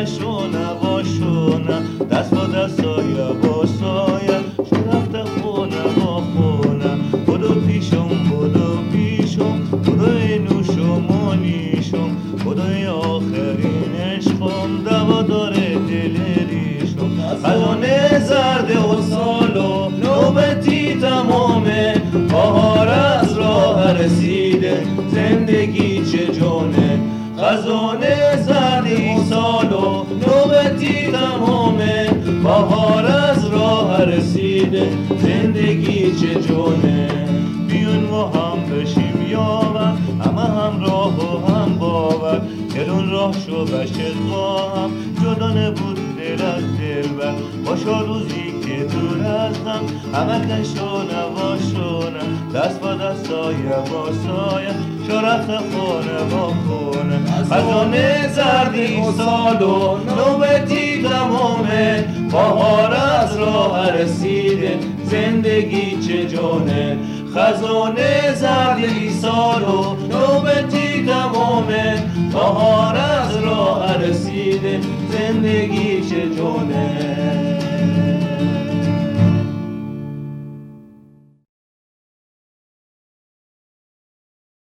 کش و نواشونه دست با دست سایه با سایه شو رفته خونه با خونه بدو پیشم بدو اینوش و مانیشم بدو آخرین عشقم دوا داره دل ریشم خزانه زرد و سال و نوبتی تمامه بهار از راه رسیده زندگی چه جونه خزانه زردی سال و نوبتی تمامه بهار از راه رسیده زندگی چه جونه بیون و هم بشیم یاور همه هم راه و هم باور دلون راه شو بشه با هم جدا نبود دل از دل بر باشا روزی که دور از هم همه کش و نواشونه دست با دست سایه با سایه شرف خونه با خونه خزانه زردی سال و نوبتی تمامه بهار از راه رسیده زندگی چه جونه خزانه زردی سال و نوبتی تمامه بهار از راه رسیده زندگی چه جونه